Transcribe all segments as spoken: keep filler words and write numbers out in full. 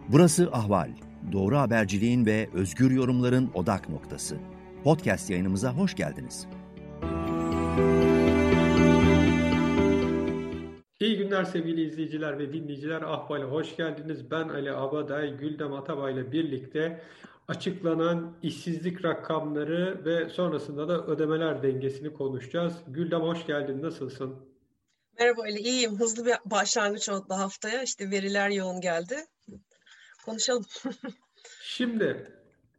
Burası Ahval. Doğru haberciliğin ve özgür yorumların odak noktası. Podcast yayınımıza hoş geldiniz. İyi günler sevgili izleyiciler ve dinleyiciler. Ahval'e hoş geldiniz. Ben Ali Abaday, Güldem Atabay ile birlikte açıklanan işsizlik rakamları ve sonrasında da ödemeler dengesini konuşacağız. Güldem hoş geldin. Nasılsın? Merhaba Ali, iyiyim. Hızlı bir başlangıç oldu haftaya. İşte veriler yoğun geldi. Konuşalım. Şimdi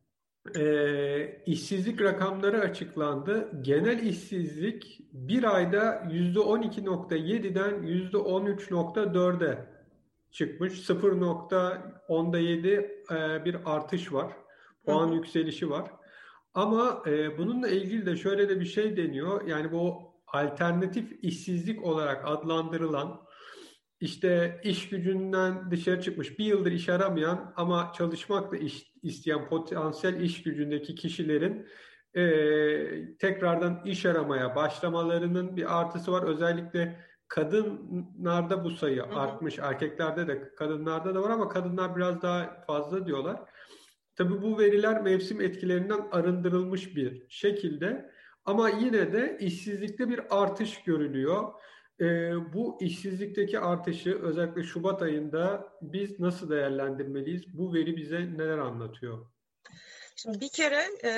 e, işsizlik rakamları açıklandı. Genel işsizlik bir ayda yüzde on iki nokta yediden yüzde on üç nokta dörde çıkmış. sıfır nokta onda yedi e, bir artış var. Puan Hı hı. yükselişi var. Ama e, bununla ilgili de şöyle de bir şey deniyor. Yani bu alternatif işsizlik olarak adlandırılan işte iş gücünden dışarı çıkmış, bir yıldır iş aramayan ama çalışmakla iş, isteyen potansiyel iş gücündeki kişilerin e, tekrardan iş aramaya başlamalarının bir artısı var. Özellikle kadınlarda bu sayı Hı hı. artmış, erkeklerde de kadınlarda da var ama kadınlar biraz daha fazla diyorlar. Tabii bu veriler mevsim etkilerinden arındırılmış bir şekilde ama yine de işsizlikte bir artış görülüyor. Ee, bu işsizlikteki artışı özellikle Şubat ayında biz nasıl değerlendirmeliyiz? Bu veri bize neler anlatıyor? Şimdi bir kere e,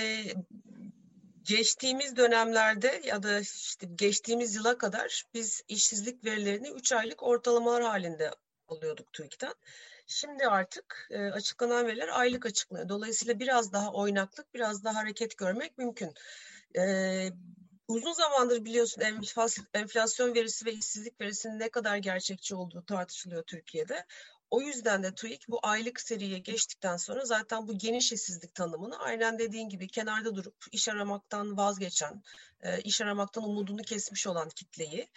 geçtiğimiz dönemlerde ya da işte geçtiğimiz yıla kadar biz işsizlik verilerini üç aylık ortalamalar halinde alıyorduk TÜİK'ten. Şimdi artık e, açıklanan veriler aylık açıklanıyor. Dolayısıyla biraz daha oynaklık, biraz daha hareket görmek mümkün. E, Uzun zamandır biliyorsun enflasyon verisi ve işsizlik verisinin ne kadar gerçekçi olduğu tartışılıyor Türkiye'de. O yüzden de TÜİK bu aylık seriye geçtikten sonra zaten bu geniş işsizlik tanımını aynen dediğin gibi kenarda durup iş aramaktan vazgeçen, iş aramaktan umudunu kesmiş olan kitleyi,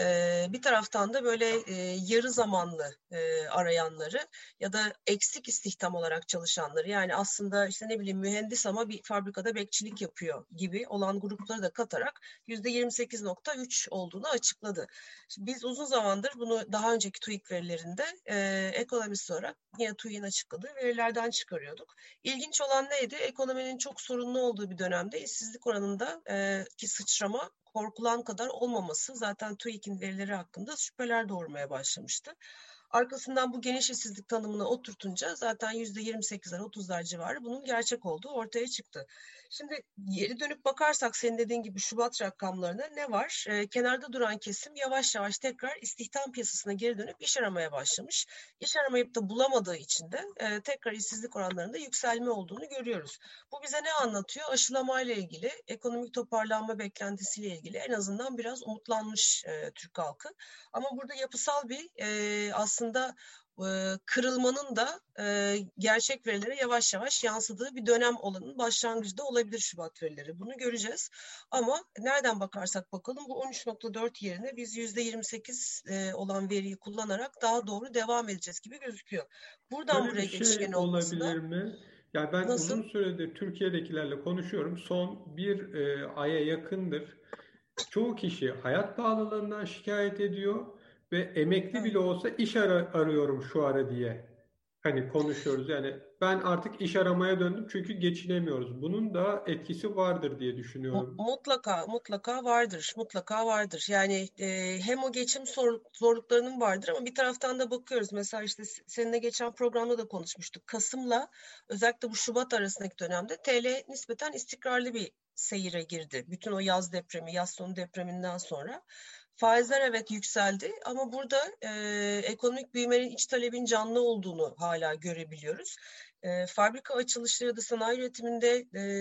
bir taraftan da böyle yarı zamanlı arayanları ya da eksik istihdam olarak çalışanları, yani aslında işte ne bileyim mühendis ama bir fabrikada bekçilik yapıyor gibi olan grupları da katarak yüzde yirmi sekiz nokta üç olduğunu açıkladı. Şimdi biz uzun zamandır bunu daha önceki TÜİK verilerinde e, ekonomist olarak yine TÜİK'in açıkladığı verilerden çıkarıyorduk. İlginç olan neydi? Ekonominin çok sorunlu olduğu bir dönemde işsizlik oranında e, ki sıçrama korkulan kadar olmaması zaten TÜİK'in verileri hakkında şüpheler doğurmaya başlamıştı. Arkasından bu geniş işsizlik tanımını oturtunca zaten yüzde yirmi sekizler otuzlar civarı bunun gerçek olduğu ortaya çıktı. Şimdi geri dönüp bakarsak senin dediğin gibi Şubat rakamlarına ne var? Ee, kenarda duran kesim yavaş yavaş tekrar istihdam piyasasına geri dönüp iş aramaya başlamış. İş aramayıp da bulamadığı için de e, tekrar işsizlik oranlarında yükselme olduğunu görüyoruz. Bu bize ne anlatıyor? Aşılamayla ilgili, ekonomik toparlanma beklentisiyle ilgili en azından biraz umutlanmış e, Türk halkı. Ama burada yapısal bir e, aslında e, kırılmanın da e, gerçek verilere yavaş yavaş yansıdığı bir dönem olanın başlangıcı da olabilir Şubat verileri. Bunu göreceğiz. Ama nereden bakarsak bakalım bu on üç nokta dört yerine biz yüzde yirmi sekiz e, olan veriyi kullanarak daha doğru devam edeceğiz gibi gözüküyor. Buradan Şöyle bir buraya şey geçişken olması olabilir mi? Yani ben uzun nasıl? süredir Türkiye'dekilerle konuşuyorum. Son bir e, aya yakındır. Çoğu kişi hayat pahalılığından şikayet ediyor ve emekli Evet. bile olsa iş ara- arıyorum şu ara diye. Hani konuşuyoruz. Yani ben artık iş aramaya döndüm çünkü geçinemiyoruz. Bunun da etkisi vardır diye düşünüyorum. Mutlaka, mutlaka vardır, mutlaka vardır. Yani e, hem o geçim zor, zorluklarının vardır ama bir taraftan da bakıyoruz. Mesela işte seninle geçen programda da konuşmuştuk. Kasım'la özellikle bu Şubat arasındaki dönemde T L nispeten istikrarlı bir seyire girdi. Bütün o yaz depremi, yaz sonu depreminden sonra. Faizler evet yükseldi ama burada e, ekonomik büyümenin iç talebin canlı olduğunu hala görebiliyoruz. E, fabrika açılışları ya da sanayi üretiminde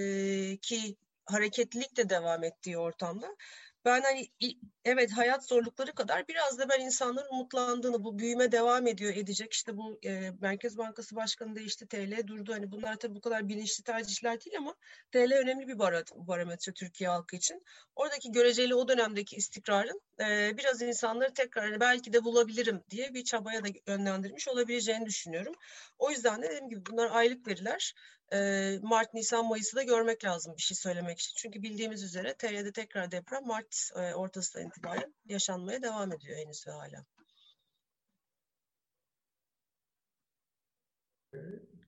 e, ki hareketlilik de devam ettiği ortamda ben hani evet hayat zorlukları kadar biraz da ben insanların umutlandığını, bu büyüme devam ediyor edecek, işte bu e, Merkez Bankası Başkanı değişti, T L durdu, hani bunlar tabii bu kadar bilinçli tercihler değil ama T L önemli bir barometre Türkiye halkı için. Oradaki göreceli o dönemdeki istikrarın e, biraz insanları tekrar hani belki de bulabilirim diye bir çabaya da yönlendirmiş olabileceğini düşünüyorum. O yüzden de dediğim gibi bunlar aylık veriler. Mart, Nisan, Mayıs'ı da görmek lazım bir şey söylemek için. Çünkü bildiğimiz üzere T L'de tekrar deprem Mart e, ortasından itibaren yaşanmaya devam ediyor henüz ve hala.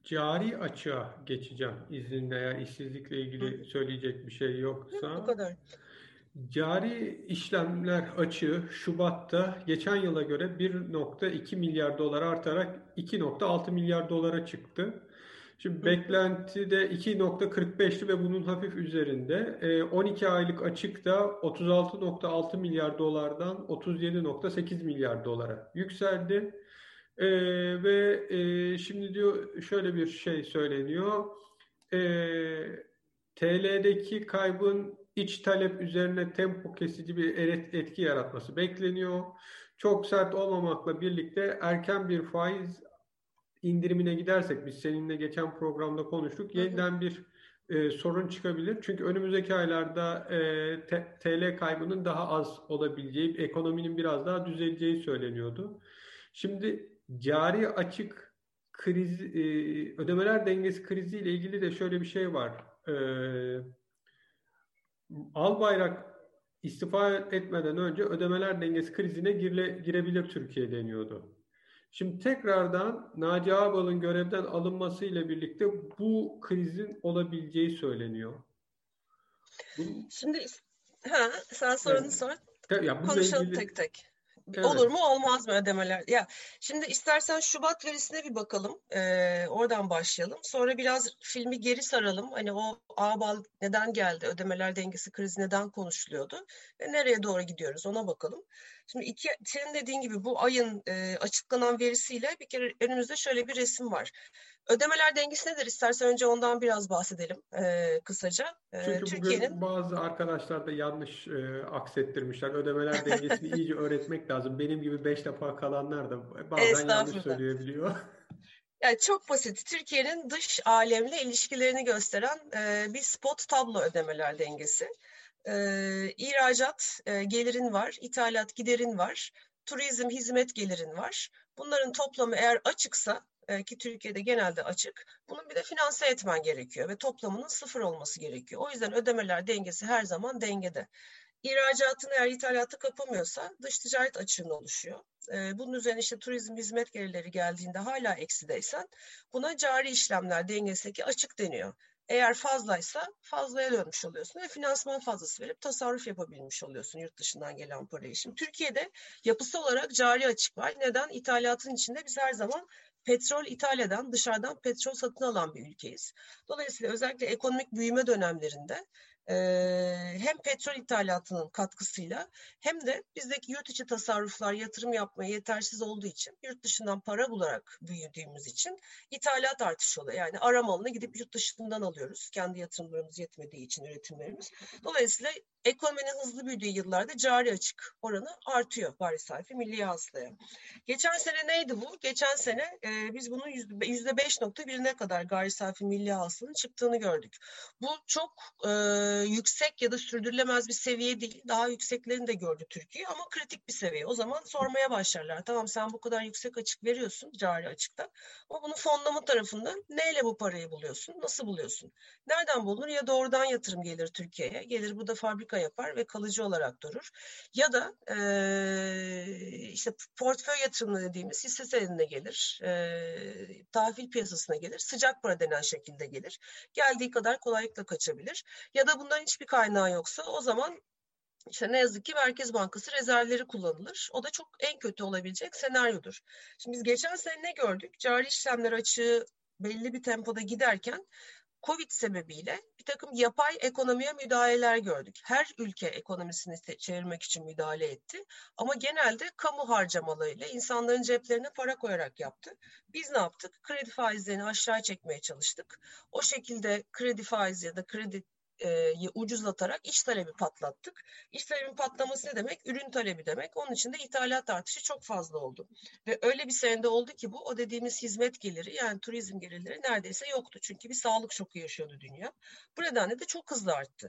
cari açığa geçeceğim izninle, eğer işsizlikle ilgili söyleyecek bir şey yoksa. Bu kadar. Cari işlemler açığı Şubat'ta geçen yıla göre bir virgül iki milyar dolar artarak iki virgül altı milyar dolara çıktı. Şimdi beklenti de iki virgül kırk beşti ve bunun hafif üzerinde. on iki aylık açıkta otuz altı virgül altı milyar dolardan otuz yedi virgül sekiz milyar dolara yükseldi. Ee, ve e, şimdi diyor şöyle bir şey söyleniyor. Ee, T L'deki kaybın iç talep üzerine tempo kesici bir etki yaratması bekleniyor. Çok sert olmamakla birlikte erken bir faiz indirimine gidersek, biz seninle geçen programda konuştuk, yeniden bir e, sorun çıkabilir. Çünkü önümüzdeki aylarda e, T L kaybının daha az olabileceği, ekonominin biraz daha düzeleceği söyleniyordu. Şimdi cari açık kriz, e, ödemeler dengesi kriziyle ilgili de şöyle bir şey var. E, Albayrak istifa etmeden önce ödemeler dengesi krizine gire, girebilir Türkiye deniyordu. Şimdi tekrardan Naci Ağbal'ın görevden alınmasıyla birlikte bu krizin olabileceği söyleniyor. Bu... Şimdi ha, sen sorunu evet. sor. Ya, konuşalım ilgili... tek tek. Evet. Olur mu olmaz mı ödemeler? Ya şimdi istersen Şubat verisine bir bakalım. Ee, oradan başlayalım. Sonra biraz filmi geri saralım. Hani o Ağbal neden geldi? Ödemeler dengesi krizi neden konuşuluyordu? Ve nereye doğru gidiyoruz? Ona bakalım. Şimdi iki, senin dediğin gibi bu ayın e, açıklanan verisiyle bir kere önümüzde şöyle bir resim var. Ödemeler dengesi nedir? İstersen önce ondan biraz bahsedelim e, kısaca. E, Çünkü Türkiye'nin bugün bazı arkadaşlar da yanlış e, aksettirmişler. Ödemeler dengesini iyice öğretmek lazım. Benim gibi beş defa kalanlar da bazen yanlış söyleyebiliyor. Yani çok basit. Türkiye'nin dış alemle ilişkilerini gösteren e, bir spot tablo ödemeler dengesi. E, ihracat e, gelirin var, ithalat giderin var, turizm hizmet gelirin var. Bunların toplamı eğer açıksa, ki Türkiye'de genelde açık, bunun bir de finanse etmen gerekiyor ve toplamının sıfır olması gerekiyor. O yüzden ödemeler dengesi her zaman dengede. İhracatını eğer ithalatı kapamıyorsa dış ticaret açığında oluşuyor. Bunun üzerine işte turizm hizmet gelirleri geldiğinde hala eksideysen buna cari işlemler dengesindeki açık deniyor. Eğer fazlaysa fazlaya dönmüş oluyorsun ve finansman fazlası verip tasarruf yapabilmiş oluyorsun yurt dışından gelen parayı. Şimdi Türkiye'de yapısı olarak cari açık var. Neden? İthalatın içinde biz her zaman petrol ithal eden, dışarıdan petrol satın alan bir ülkeyiz. Dolayısıyla özellikle ekonomik büyüme dönemlerinde e, hem petrol ithalatının katkısıyla hem de bizdeki yurt içi tasarruflar yatırım yapmaya yetersiz olduğu için, yurt dışından para bularak büyüdüğümüz için ithalat artışı oluyor. Yani ara malını gidip yurt dışından alıyoruz. Kendi yatırımlarımız yetmediği için üretimlerimiz. Dolayısıyla ekonominin hızlı büyüdüğü yıllarda cari açık oranı artıyor gayri safi milli hasılaya. Geçen sene neydi bu? Geçen sene e, biz bunun yüzde beş nokta birine kadar gayri safi milli hasılanın çıktığını gördük. Bu çok e, yüksek ya da sürdürülemez bir seviye değil. Daha yükseklerini de gördü Türkiye ama kritik bir seviye. O zaman sormaya başlarlar. Tamam, sen bu kadar yüksek açık veriyorsun cari açıkta ama bunu fonlama tarafından neyle bu parayı buluyorsun? Nasıl buluyorsun? Nereden bulunur? Ya doğrudan yatırım gelir Türkiye'ye. Gelir burada fabrika yapar ve kalıcı olarak durur. Ya da e, işte portföy yatırımı dediğimiz hisse senedine gelir. E, tahvil piyasasına gelir. Sıcak para denen şekilde gelir. Geldiği kadar kolaylıkla kaçabilir. Ya da bundan hiçbir kaynağı yoksa o zaman İşte ne yazık ki Merkez Bankası rezervleri kullanılır. O da çok en kötü olabilecek senaryodur. Şimdi biz geçen sene ne gördük? Cari işlemler açığı belli bir tempoda giderken Covid sebebiyle bir takım yapay ekonomiye müdahaleler gördük. Her ülke ekonomisini çevirmek için müdahale etti. Ama genelde kamu harcamalarıyla insanların ceplerine para koyarak yaptı. Biz ne yaptık? Kredi faizlerini aşağı çekmeye çalıştık. O şekilde kredi faizi ya da kredi E, ucuzlatarak iç talebi patlattık. İç talebin patlaması ne demek? Ürün talebi demek. Onun için de ithalat artışı çok fazla oldu. Ve öyle bir senede oldu ki bu, o dediğimiz hizmet geliri, yani turizm gelirleri neredeyse yoktu. Çünkü bir sağlık şoku yaşıyordu dünya. Bu nedenle de çok hızlı arttı.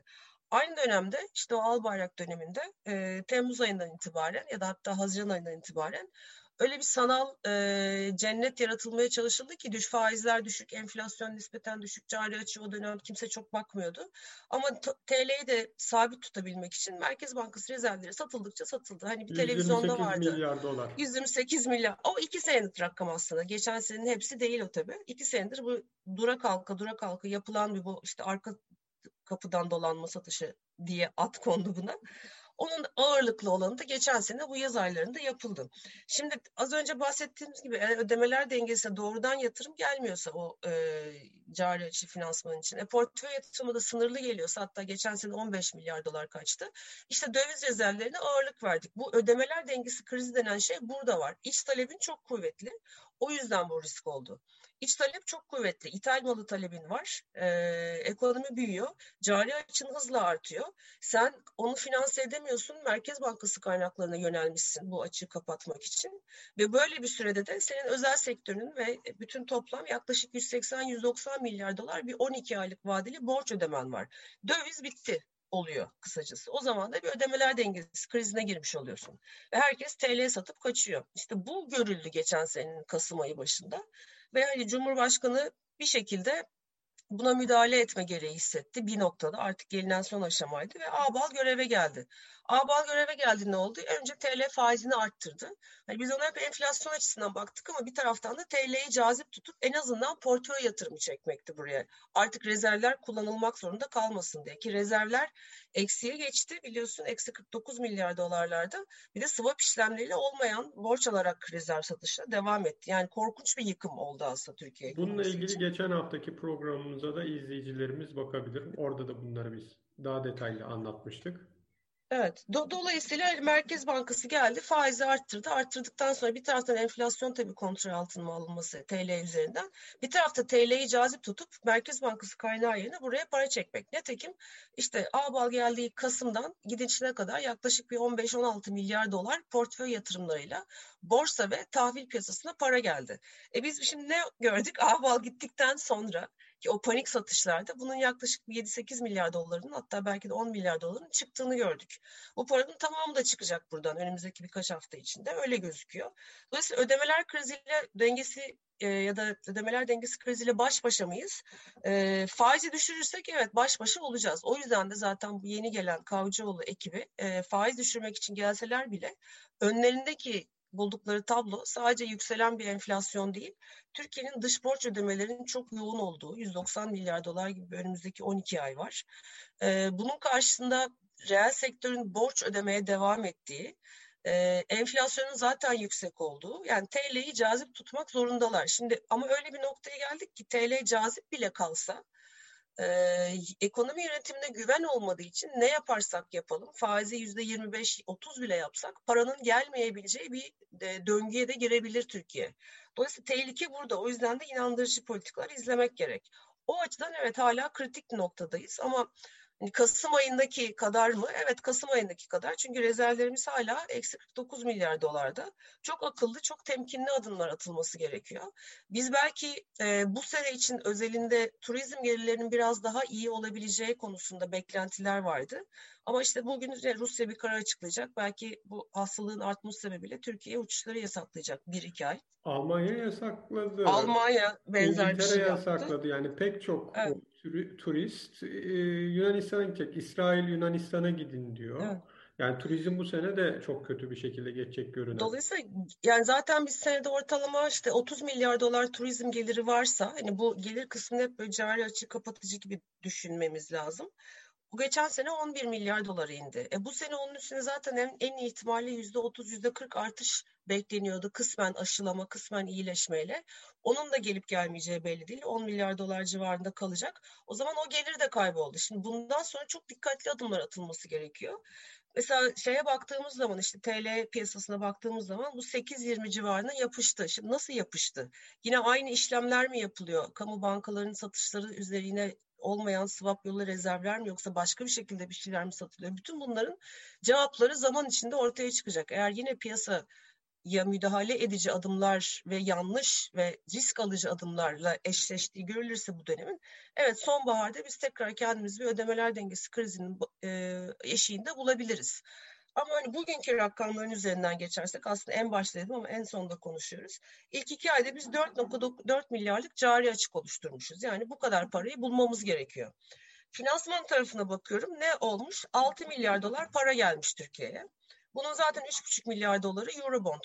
Aynı dönemde işte o Albayrak döneminde e, Temmuz ayından itibaren ya da hatta Haziran ayından itibaren öyle bir sanal e, cennet yaratılmaya çalışıldı ki düş faizler düşük, enflasyon nispeten düşük, cari açığı o dönem kimse çok bakmıyordu. Ama T L'yi de sabit tutabilmek için Merkez Bankası rezervleri satıldıkça satıldı. Hani bir televizyonda vardı. yüz yirmi sekiz milyar dolar. yüz yirmi sekiz milyar. O iki senelik rakam aslında. Geçen senenin hepsi değil o tabii. İki senedir bu dura kalka dura kalka yapılan bir bu işte arka kapıdan dolanma satışı diye ad kondu buna. Onun ağırlıklı olanı da geçen sene bu yaz aylarında yapıldı. Şimdi az önce bahsettiğimiz gibi eğer ödemeler dengesine doğrudan yatırım gelmiyorsa o e, cari açı finansman için, e, portföy yatırımı da sınırlı geliyorsa, hatta geçen sene on beş milyar dolar kaçtı. İşte döviz rezervlerine ağırlık verdik. Bu ödemeler dengesi krizi denen şey burada var. İç talebin çok kuvvetli. O yüzden bu risk oldu. İç talep çok kuvvetli. İthal malı talebin var. Ee, ekonomi büyüyor. Cari açın hızla artıyor. Sen onu finanse edemiyorsun. Merkez Bankası kaynaklarına yönelmişsin bu açığı kapatmak için. Ve böyle bir sürede de senin özel sektörün ve bütün toplam yaklaşık yüz seksen yüz doksan milyar dolar bir on iki aylık vadeli borç ödemen var. Döviz bitti oluyor kısacası. O zaman da bir ödemeler dengesi krizine girmiş oluyorsun. Ve herkes T L satıp kaçıyor. İşte bu görüldü geçen senenin Kasım ayı başında. Ve hani Cumhurbaşkanı bir şekilde buna müdahale etme gereği hissetti bir noktada. Artık gelinen son aşamaydı ve Ağbal göreve geldi. Ağbal göreve geldi, ne oldu? Önce T L faizini arttırdı. Hani biz ona hep enflasyon açısından baktık ama bir taraftan da T L'yi cazip tutup en azından portföy yatırımı çekmekti buraya. Artık rezervler kullanılmak zorunda kalmasın diye. Ki rezervler eksiye geçti biliyorsun, eksi kırk dokuz milyar dolarlarda. Bir de swap işlemleriyle olmayan borç alarak rezerv satışına devam etti. Yani korkunç bir yıkım oldu aslında Türkiye Bununla ekonomisi ilgili için. geçen haftaki programımıza da izleyicilerimiz bakabilir. Orada da bunları biz daha detaylı anlatmıştık. Evet. Do- dolayısıyla Merkez Bankası geldi, faizi arttırdı. Arttırdıktan sonra bir taraftan enflasyon tabii kontrol altına alınması T L üzerinden. Bir tarafta T L'yi cazip tutup Merkez Bankası kaynağı yerine buraya para çekmek. Nitekim işte Ağbal geldiği Kasım'dan gidişine kadar yaklaşık bir on beş on altı milyar dolar portföy yatırımlarıyla borsa ve tahvil piyasasına para geldi. E biz şimdi ne gördük? Ağbal gittikten sonra ki o panik satışlarda bunun yaklaşık yedi sekiz milyar dolarının, hatta belki de on milyar doların çıktığını gördük. Bu paranın tamamı da çıkacak buradan önümüzdeki birkaç hafta içinde, öyle gözüküyor. Dolayısıyla ödemeler kriziyle dengesi e, ya da ödemeler dengesi kriziyle baş başa mıyız? E, faizi düşürürsek evet baş başa olacağız. O yüzden de zaten bu yeni gelen Kavcıoğlu ekibi e, faiz düşürmek için gelseler bile önlerindeki buldukları tablo sadece yükselen bir enflasyon değil, Türkiye'nin dış borç ödemelerinin çok yoğun olduğu yüz doksan milyar dolar gibi önümüzdeki on iki ay var. Ee, bunun karşısında reel sektörün borç ödemeye devam ettiği, e, enflasyonun zaten yüksek olduğu, yani T L'yi cazip tutmak zorundalar. Şimdi ama öyle bir noktaya geldik ki T L cazip bile kalsa Ee, ekonomi yönetimine güven olmadığı için ne yaparsak yapalım, faizi yüzde yirmi beş otuz bile yapsak paranın gelmeyebileceği bir e, döngüye de girebilir Türkiye. Dolayısıyla tehlike burada. O yüzden de inandırıcı politikalar izlemek gerek. O açıdan evet hala kritik bir noktadayız ama hani Kasım ayındaki kadar mı? Evet, Kasım ayındaki kadar. Çünkü rezervlerimiz hala eksi kırk dokuz milyar dolarda. Çok akıllı, çok temkinli adımlar atılması gerekiyor. Biz belki e, bu sene için özelinde turizm gelirlerinin biraz daha iyi olabileceği konusunda beklentiler vardı. Ama işte bugün Rusya bir karar açıklayacak. Belki bu hastalığın artması sebebiyle Türkiye'ye uçuşları yasaklayacak bir iki ay. Almanya yasakladı. Almanya benzer bir İngiltere şey yaptı. yasakladı. Yani pek çok Evet, o turi- turist e, Yunanistan'a gidecek. İsrail Yunanistan'a gidin diyor. evet. Yani turizm bu sene de çok kötü bir şekilde geçecek görünen. Dolayısıyla yani zaten bir senede ortalama işte otuz milyar dolar turizm geliri varsa, hani bu gelir kısmını hep böyle cari açığı kapatıcı gibi düşünmemiz lazım. Bu geçen sene on bir milyar dolara indi. E bu sene onun üstüne zaten en, en iyi ihtimalle yüzde otuz yüzde kırk artış bekleniyordu. Kısmen aşılama, kısmen iyileşmeyle. Onun da gelip gelmeyeceği belli değil. on milyar dolar civarında kalacak. O zaman o gelir de kayboldu. Şimdi bundan sonra çok dikkatli adımlar atılması gerekiyor. Mesela şeye baktığımız zaman, işte T L piyasasına baktığımız zaman bu sekiz yirmi civarına yapıştı. Şimdi nasıl yapıştı? Yine aynı işlemler mi yapılıyor? Kamu bankalarının satışları üzerine olmayan swap yolu rezervler mi, yoksa başka bir şekilde bir şeyler mi satılıyor? Bütün bunların cevapları zaman içinde ortaya çıkacak. Eğer yine piyasa ya müdahale edici adımlar ve yanlış ve risk alıcı adımlarla eşleştiği görülürse bu dönemin, evet sonbaharda biz tekrar kendimizi bir ödemeler dengesi krizinin e, eşiğinde bulabiliriz. Ama hani bugünkü rakamların üzerinden geçersek, aslında en başta dedim ama en sonda konuşuyoruz. İlk iki ayda biz dört nokta dört milyarlık cari açık oluşturmuşuz. Yani bu kadar parayı bulmamız gerekiyor. Finansman tarafına bakıyorum, ne olmuş? altı milyar dolar para gelmiş Türkiye'ye. Bunun zaten üç buçuk milyar doları Eurobond,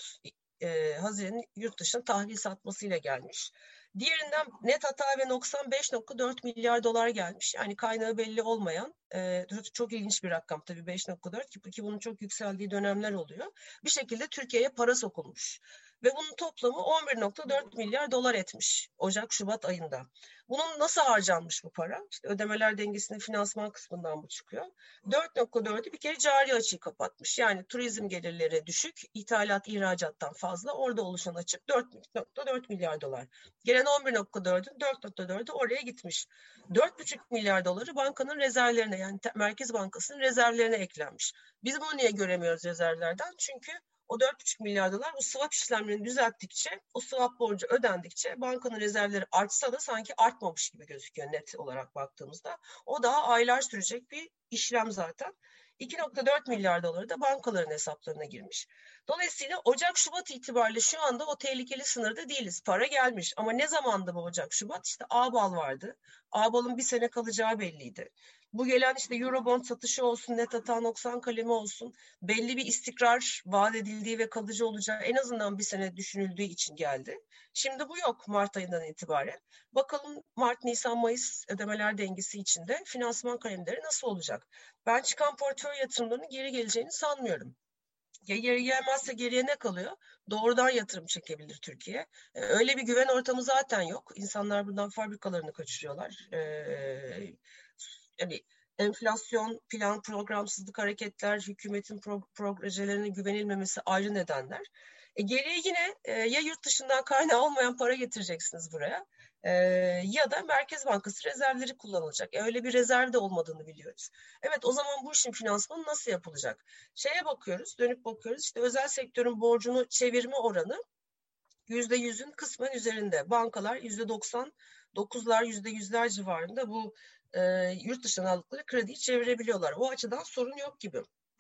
e, Haziran'ın yurt dışına tahvil satmasıyla gelmiş. Diğerinden net hata ve noksan beş nokta dört milyar dolar gelmiş. Yani kaynağı belli olmayan, e, çok ilginç bir rakam tabii beş nokta dört ki, ki bunun çok yükseldiği dönemler oluyor. Bir şekilde Türkiye'ye para sokulmuş. Ve bunun toplamı on bir nokta dört milyar dolar etmiş Ocak-Şubat ayında. Bunun nasıl harcanmış bu para? İşte ödemeler dengesinin finansman kısmından bu çıkıyor. dört nokta dördü bir kere cari açığı kapatmış. Yani turizm gelirleri düşük, ithalat ihracattan fazla. Orada oluşan açık dört nokta dört milyar dolar. Gelen on bir nokta dördün dört nokta dördü oraya gitmiş. dört buçuk milyar doları bankanın rezervlerine, yani Merkez Bankası'nın rezervlerine eklenmiş. Biz bunu niye göremiyoruz rezervlerden? Çünkü o dört buçuk milyar dolar o swap işlemlerini düzelttikçe, o swap borcu ödendikçe bankanın rezervleri artsa da sanki artmamış gibi gözüküyor net olarak baktığımızda. O daha aylar sürecek bir işlem zaten. iki nokta dört milyar doları da bankaların hesaplarına girmiş. Dolayısıyla Ocak-Şubat itibariyle şu anda o tehlikeli sınırda değiliz. Para gelmiş ama ne zamandı bu Ocak-Şubat? İşte A-Bal vardı. A-Bal'ın bir sene kalacağı belliydi. Bu gelen işte Eurobond satışı olsun, net hata noksan kalemi olsun, belli bir istikrar vaat edildiği ve kalıcı olacağı en azından bir sene düşünüldüğü için geldi. Şimdi bu yok Mart ayından itibaren. Bakalım Mart, Nisan, Mayıs ödemeler dengesi içinde finansman kalemleri nasıl olacak? Ben çıkan portföy yatırımlarının geri geleceğini sanmıyorum. Ya geri gelmezse geriye ne kalıyor? Doğrudan yatırım çekebilir Türkiye. Öyle bir güven ortamı zaten yok. İnsanlar buradan fabrikalarını kaçırıyorlar. Ee, yani enflasyon, plan, programsızlık hareketler, hükümetin pro- projelerine güvenilmemesi ayrı nedenler. E, geriye yine e, ya yurt dışından kaynağı olmayan para getireceksiniz buraya e, ya da Merkez Bankası rezervleri kullanılacak. E, öyle bir rezerv de olmadığını biliyoruz. Evet, o zaman bu işin finansmanı nasıl yapılacak? Şeye bakıyoruz, dönüp bakıyoruz. İşte özel sektörün borcunu çevirme oranı yüzde yüzün kısmen üzerinde. Bankalar yüzde doksan dokuzlar, yüzde yüzler civarında bu e, yurt dışından aldıkları krediyi çevirebiliyorlar. O açıdan sorun yok gibi.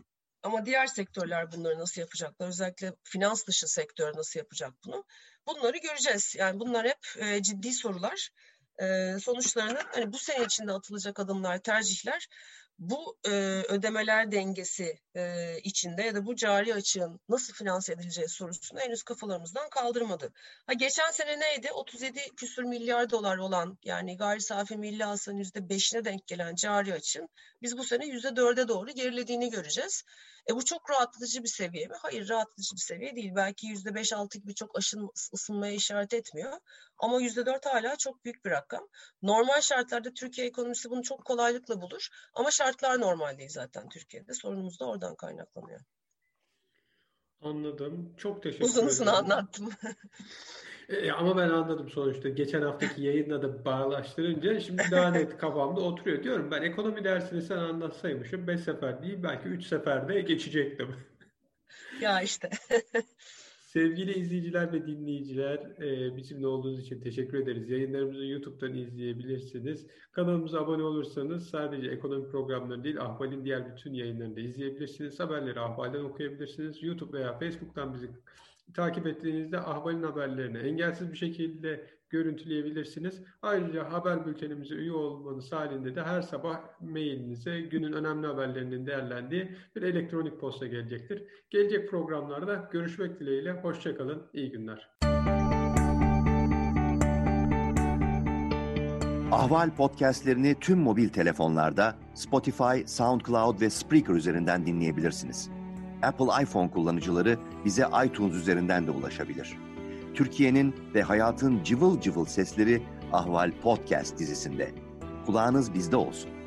Ama diğer sektörler bunları nasıl yapacaklar? Özellikle finans dışı sektör nasıl yapacak bunu? Bunları göreceğiz. Yani bunlar hep e, ciddi sorular. E, sonuçlarını hani bu sene içinde atılacak adımlar, tercihler bu e, ödemeler dengesi e, içinde ya da bu cari açığın nasıl finanse edileceği sorusunu henüz kafalarımızdan kaldırmadı. Ha, geçen sene neydi? otuz yedi küsur milyar dolar olan, yani gayri safi milli hasılanın yüzde beşine denk gelen cari açığın biz bu sene yüzde dörde doğru gerilediğini göreceğiz. E bu çok rahatlatıcı bir seviye mi? Hayır, rahatlatıcı bir seviye değil. Belki yüzde beş altı gibi çok aşın ısınmaya işaret etmiyor. Ama yüzde dört hala çok büyük bir rakam. Normal şartlarda Türkiye ekonomisi bunu çok kolaylıkla bulur. Ama şartlar normal değil zaten Türkiye'de. Sorunumuz da oradan kaynaklanıyor. Anladım. Çok teşekkür Uzun ederim. uzun anlattım. E, ama ben anladım sonuçta. Geçen haftaki yayınla da bağlaştırınca şimdi daha net kafamda oturuyor. Diyorum ben ekonomi dersini sen anlatsaymışım beş sefer değil belki üç seferde geçecektim. Ya işte. Sevgili izleyiciler ve dinleyiciler, e, bizimle olduğunuz için teşekkür ederiz. Yayınlarımızı YouTube'dan izleyebilirsiniz. Kanalımıza abone olursanız sadece ekonomi programları değil, Ahval'in diğer bütün yayınlarını da izleyebilirsiniz. Haberleri Ahval'den okuyabilirsiniz. YouTube veya Facebook'tan bizi takip ettiğinizde Ahval'in haberlerini engelsiz bir şekilde görüntüleyebilirsiniz. Ayrıca haber bültenimize üye olmanız halinde de her sabah mailinize günün önemli haberlerinin değerlendiği bir elektronik posta gelecektir. Gelecek programlarda görüşmek dileğiyle. Hoşça kalın. İyi günler. Ahval podcastlerini tüm mobil telefonlarda Spotify, SoundCloud ve Spreaker üzerinden dinleyebilirsiniz. Apple iPhone kullanıcıları bize iTunes üzerinden de ulaşabilir. Türkiye'nin ve hayatın cıvıl cıvıl sesleri Ahval Podcast dizisinde. Kulağınız bizde olsun.